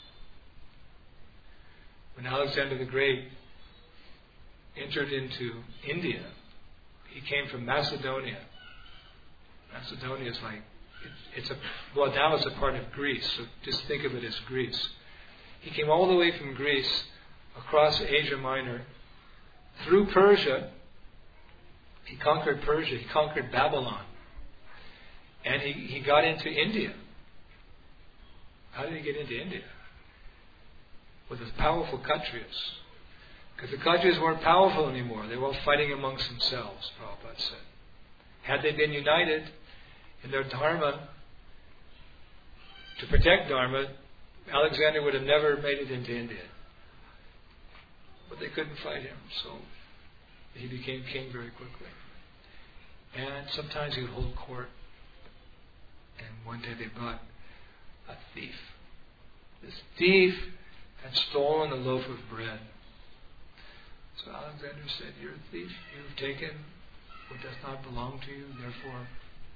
When Alexander the Great entered into India, he came from Macedonia. Macedonia is like, it's, it's a, well now it's a part of Greece, so just think of it as Greece. He came all the way from Greece, across Asia Minor, through Persia. He conquered Persia, he conquered Babylon, and he, he got into India. How did he get into India? With the powerful Kshatriyas. Because the Kshatriyas weren't powerful anymore. They were all fighting amongst themselves, Prabhupada said. Had they been united in their dharma, to protect dharma, Alexander would have never made it into India. But they couldn't fight him, so he became king very quickly. And sometimes he would hold court. And one day they brought a thief. This thief had stolen a loaf of bread. So Alexander said, "You're a thief. You've taken what does not belong to you. Therefore,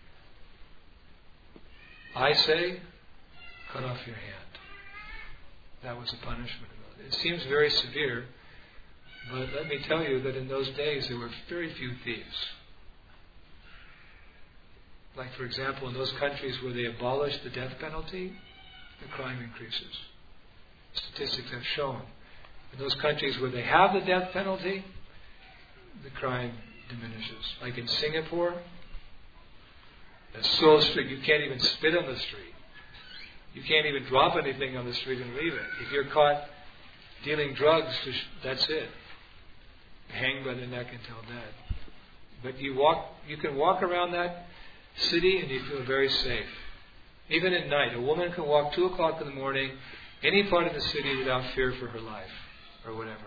I say, cut off your hand." That was the punishment. It seems very severe, but let me tell you that in those days there were very few thieves. Like, for example, in those countries where they abolished the death penalty, the crime increases. Statistics have shown. In those countries where they have the death penalty, the crime diminishes. Like in Singapore, it's so strict you can't even spit on the street. You can't even drop anything on the street and leave it. If you're caught dealing drugs, that's it. Hang by the neck until dead. But you walk, you can walk around that city and you feel very safe. Even at night, a woman can walk two o'clock in the morning, any part of the city without fear for her life or whatever.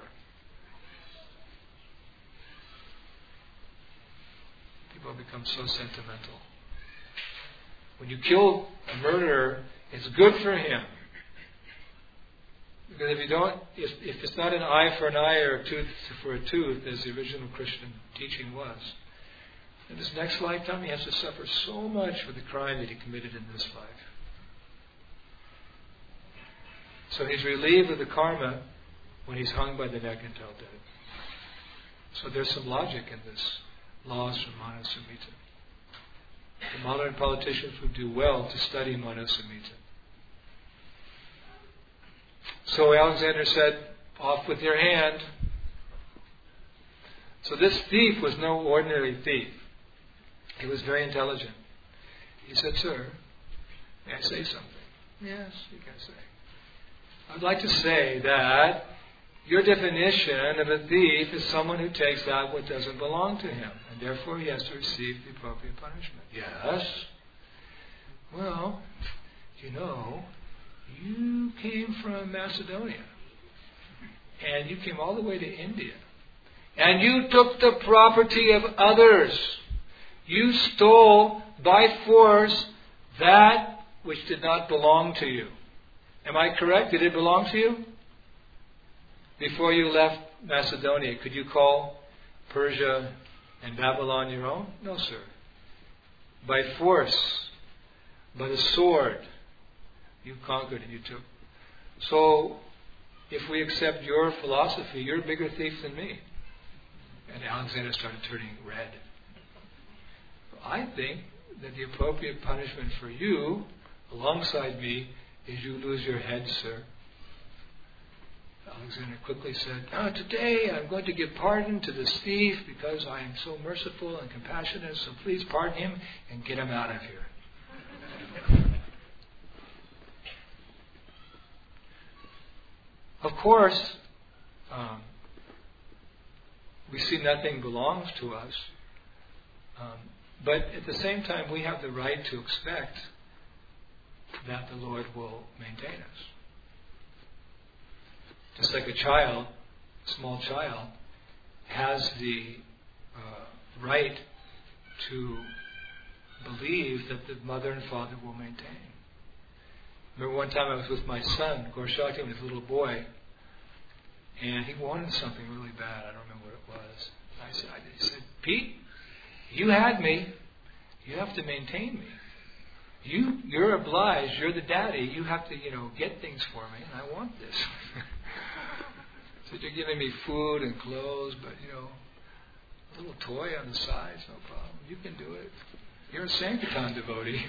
People become so sentimental. When you kill a murderer, it's good for him. Because if you don't, if, if it's not an eye for an eye or a tooth for a tooth, as the original Christian teaching was, in this next lifetime he has to suffer so much for the crime that he committed in this life. So he's relieved of the karma when he's hung by the neck until dead. So there's some logic in this laws from Manu Samhita. The modern politicians would do well to study Manu Samhita. So Alexander said, off with your hand. So this thief was no ordinary thief. He was very intelligent. He said, sir, may I say something? Yes, you can say. I would like to say that your definition of a thief is someone who takes out what doesn't belong to him, and therefore he has to receive the appropriate punishment. Yes. Well, you know, you came from Macedonia, and you came all the way to India, and you took the property of others. You stole by force that which did not belong to you. Am I correct? Did it belong to you? Before you left Macedonia, could you call Persia and Babylon your own? No, sir. By force, by the sword, you conquered and you took. So, if we accept your philosophy, you're a bigger thief than me. And Alexander started turning red. I think that the appropriate punishment for you, alongside me, is you lose your head, sir. Alexander quickly said, oh, today I'm going to give pardon to this thief because I am so merciful and compassionate, so please pardon him and get him out of here. Of course, um, we see nothing belongs to us, um, but at the same time we have the right to expect that the Lord will maintain us. Just like a child, a small child, has the uh, right to believe that the mother and father will maintain. Remember one time I was with my son, Gorshaki, when he was a little boy, and he wanted something really bad. I don't remember what it was. I said, I said, Pete, you had me. You have to maintain me. You, you're obliged. You're the daddy. You have to, you know, get things for me, and I want this. So you're giving me food and clothes, but, you know, a little toy on the side, no problem. You can do it. You're a Sankirtan devotee.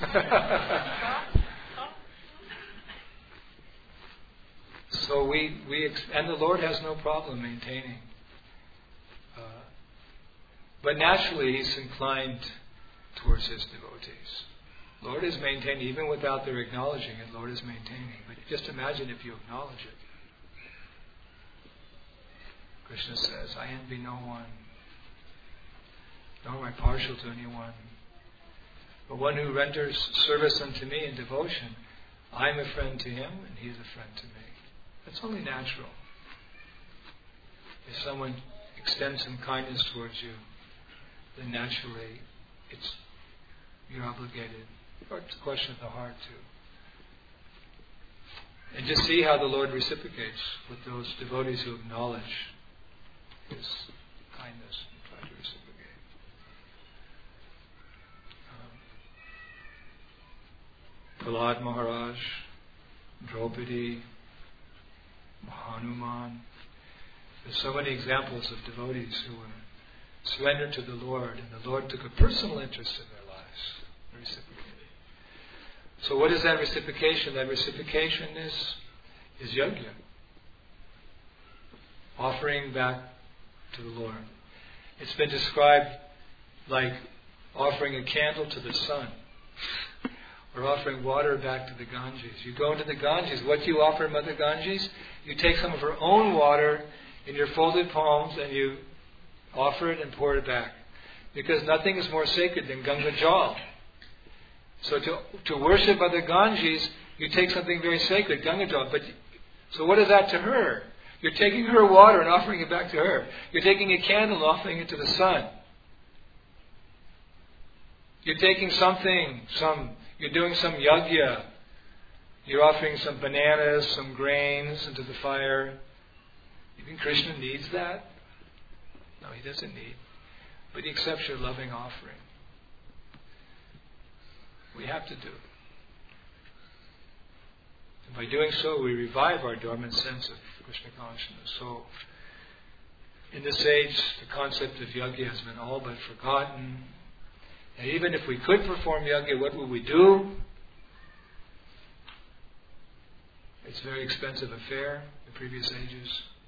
So we, we ex- and the Lord has no problem maintaining. Uh, but naturally He's inclined towards His devotees. Lord is maintaining, even without their acknowledging it, Lord is maintaining. But just imagine if you acknowledge it. Krishna says, I envy no one, nor am I partial to anyone. But one who renders service unto me in devotion, I am a friend to him, and he is a friend to me. That's only natural. If someone extends some kindness towards you, then naturally it's you're obligated. Or it's a question of the heart too. And just see how the Lord reciprocates with those devotees who acknowledge His kindness and try to reciprocate. Um, Prahlad Maharaj, Draupadi, Hanuman. There's so many examples of devotees who were surrendered to the Lord, and the Lord took a personal interest in their lives. So what is that reciprocation? That reciprocation is, is yajna. Offering back to the Lord. It's been described like offering a candle to the sun. Or offering water back to the Ganges. You go into the Ganges. What do you offer Mother Ganges? You take some of her own water in your folded palms and you offer it and pour it back. Because nothing is more sacred than Ganga Jal. So to to worship Mother Ganges, you take something very sacred, Ganga Jal. But so what is that to her? You're taking her water and offering it back to her. You're taking a candle and offering it to the sun. You're taking something, some you're doing some yajna. You're offering some bananas, some grains into the fire. You think Krishna needs that? No, he doesn't need. But he accepts your loving offering. We have to do it. And by doing so, we revive our dormant sense of Krishna consciousness. So, in this age, the concept of yajna has been all but forgotten. And even if we could perform yajna, what would we do? It's a very expensive affair in previous ages.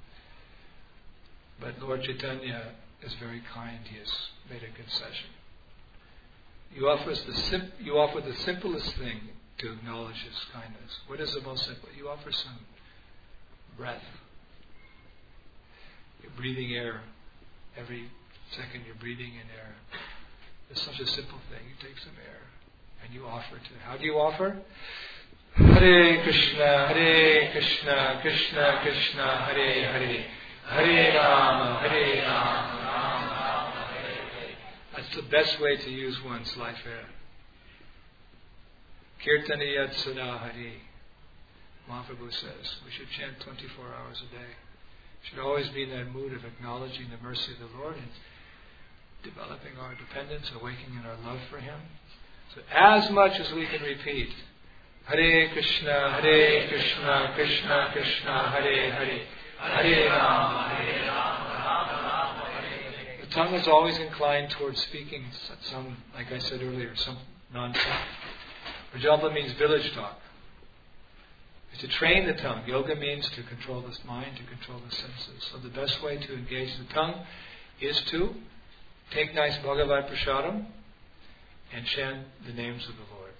But Lord Chaitanya is very kind. He has made a concession. You offer, us the sim- you offer the simplest thing to acknowledge His kindness. What is the most simple? You offer some breath. You're breathing air. Every second you're breathing in air. It's such a simple thing. You take some air and you offer to. How do you offer? Hare Krishna, Hare Krishna, Krishna Krishna, Hare Hare, Hare Rama, Hare Rama, Rama Rama, Hare Hare. That's the best way to use one's life air. Kirtaniyat Sada Hare. Mahaprabhu says we should chant twenty-four hours a day. Should always be in that mood of acknowledging the mercy of the Lord and developing our dependence, awakening our love for Him. So as much as we can repeat, Hare Krishna, Hare Krishna, Krishna Krishna, Hare Hare, Hare Rama, Hare Rama, Rama Rama, Hare Hare. The tongue is always inclined towards speaking some, like I said earlier, some nonsense. Rajapa means village talk. It's to train the tongue. Yoga means to control the mind, to control the senses. So the best way to engage the tongue is to take nice Bhagavad Prasadam and chant the names of the Lord.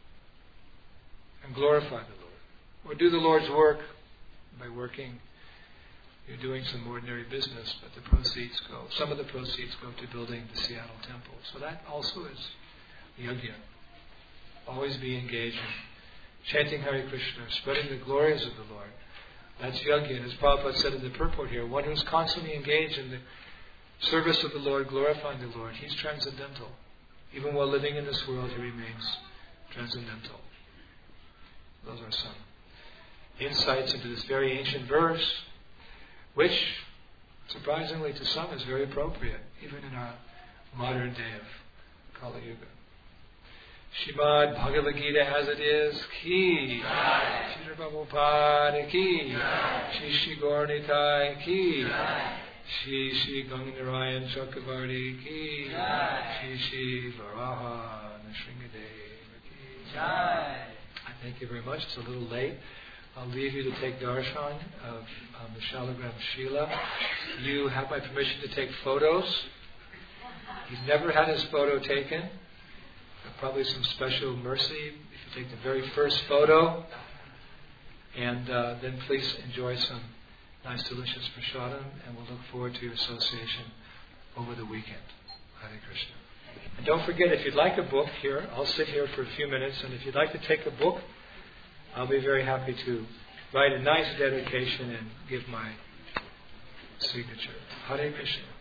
And glorify the Lord. Or do the Lord's work by working. You're doing some ordinary business, but the proceeds go, some of the proceeds go to building the Seattle temple. So that also is yajna. Always be engaged in chanting Hare Krishna, spreading the glories of the Lord. That's yajna. And as Prabhupada said in the purport here, one who's constantly engaged in the service of the Lord, glorifying the Lord, he's transcendental. Even while living in this world, he remains transcendental. Those are some insights into this very ancient verse, which, surprisingly to some, is very appropriate, even in our modern day of Kali Yuga. Shrimad Bhagavad Gita as it is, ki, Shri Prabhupada ki, Shri Shri Gauranitai ki, Shri Shri Ganganarayan Chakravarti ki, Shri Shri Varaha Nrsingadeva ki. I thank you very much. It's a little late. I'll leave you to take darshan of um, the Shalagram Shila. You have my permission to take photos. He's never had his photo taken. Probably some special mercy if you take the very first photo. And uh, then please enjoy some nice delicious prasadam, and we'll look forward to your association over the weekend. Hare Krishna. And don't forget, if you'd like a book here, I'll sit here for a few minutes, and if you'd like to take a book, I'll be very happy to write a nice dedication and give my signature. Hare Krishna.